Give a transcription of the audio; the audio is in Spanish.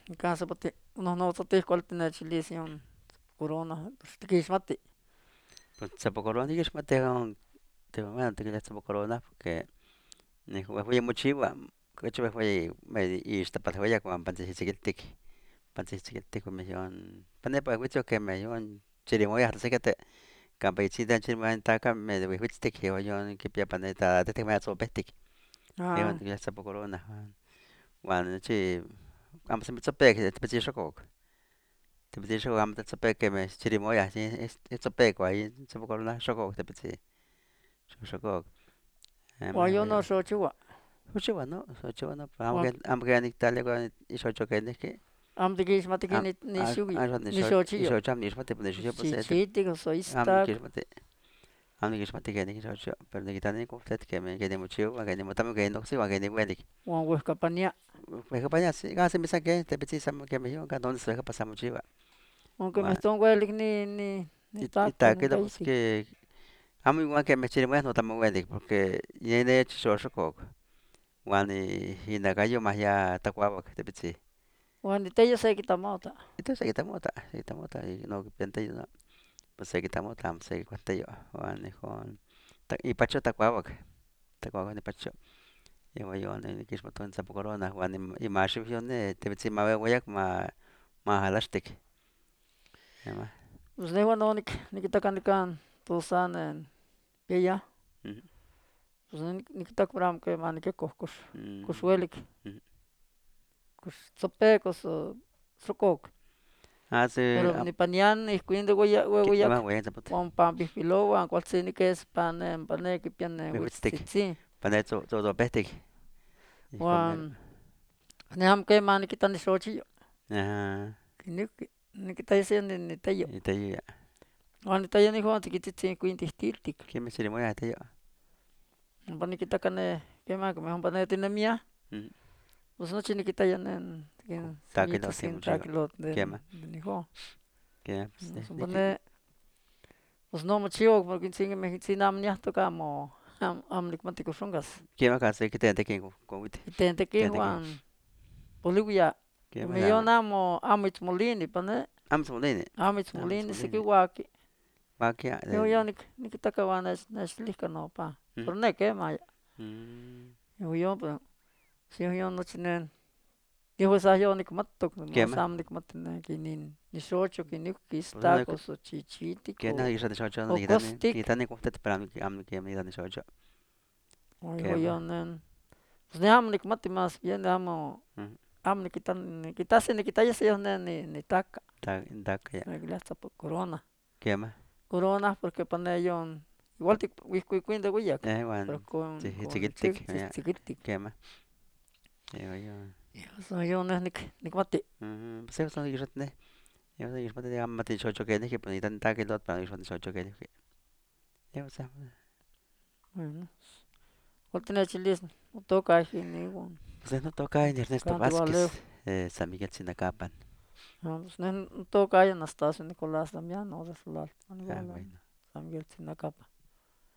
Casa pati no tati cualtinechilias yon corona tikixmati. Pues tlapocorona yixmatihon bueno tiquiliah porque wehweyi mochiua cachi wehweyi ixtapaleuia cuando pantzihtzikiltik yon nepa wehwetzih quemeh yon chirimoyah hasta secati campa itzintlah tacamen de wehwetztic yon quipia tatahtec metzopehtic yon tiquiliah tlapocorona uan nochi amo semi tzopec tipitzi xococ amo titzopec quemeh chirimoyah itzopec uan tlapocorona xococ tipitzi xococ Uan yon noxochiua. xochiua no amo ken nictlalia ixochoquenihque Amo tiquixmati nixuvi, nixochiyo. ixocho amo nixmati Chichitic oso amo istac. niquixmati quenih ixocho pero niquita nicon quenih mochiua quenih motamo quenih nocsiua quenih uelic Uan uehcapania. uehcapania semi san quenih tepitzi san quemeh yon can donde uehcapa san mochiua Uan quemeh ton uelic nitaco itaquilo niteitic. amo igual quemeh chirimoyah notamo uelic porque yeh nech xoxococ uan inacayo ya tlacuauac tipitzi Uan niteyo se quitamota. ito sequitemota no quipia inteyo no pues sequitemota amo sequicuahtiyo uan ijcon ipacho tlacuauac nipacho iua yon niquixmati in tlapocorona uan imaxiuh yon tipitzi maueueyac mahalaxtic quemah Pues nehuan no niquitaca nican tosan piaya. Pues nictaca pero amo quema niquihcoc cox uelic. Cox tzopec oso xococ. Pero nipan nian ihcuin de ueueyac uan pan pihpiloua cualtzin niquis pan ne quipia huitztzitzin. pane tzotzopehtic Uan neh amo quema niquita nixochiyo. Ajá. Quiniqui niquitaya se niteyo. Iteyo ya. Uan niteyo nijuan tziquitzitzin ihcuin tihtiltic. Quemeh chirimoyah iteyo. Ompa niquitaca quemah ompa neh tinemiah. Pues nochi niquitaya Taquilohtli taquilotl de quemah. nijuan. Quemah Pues ompa neh pues no mochiua porque itzin amo niahtoca amo nicmati cox oncas. Quemah can sequitentequih couitih. Itentequih uan poliuia. Quemeh yon amo itzmolini pa neh. Amo itzmolini. Amo itzmolini sequiuaqui. Waquia. Yon niquitaca uan nechilihca nopan. Pero neh quemaya. Yon yon nochi neh yehuan sa yon nicmatoc mas amo nicmati inin nixocho quiniqui istac oso chichitic Queh neh ixocho o costic. niquita nicohtic pero amo niquita nixocho. Uan yon pues neh amo nicmati mas bien amo niquitasi niquitaya se yon neh nitaca. Nitaca ya. Niquiliah tlapocorona. Quemah. Corona porque pa neh yon igual ihcuicuin de ueyac. Uan tzitziciltic. Quemah. Iua yon. San yon neh nicmati. Pues esos son neh. Ixmati amo mati xochoquenihque pero niquita nitaquilotl pero ixmati xochoquenihque. Iua san. Bueno, cuali tinechilis notoca iniuan. Pues neh notoca Ernesto Vázquez de San Miguel Tzinacapan. Pues neh notoca Anastasio Nicolás Damiano de Solalpan. Bueno. San Miguel Tzinacapan.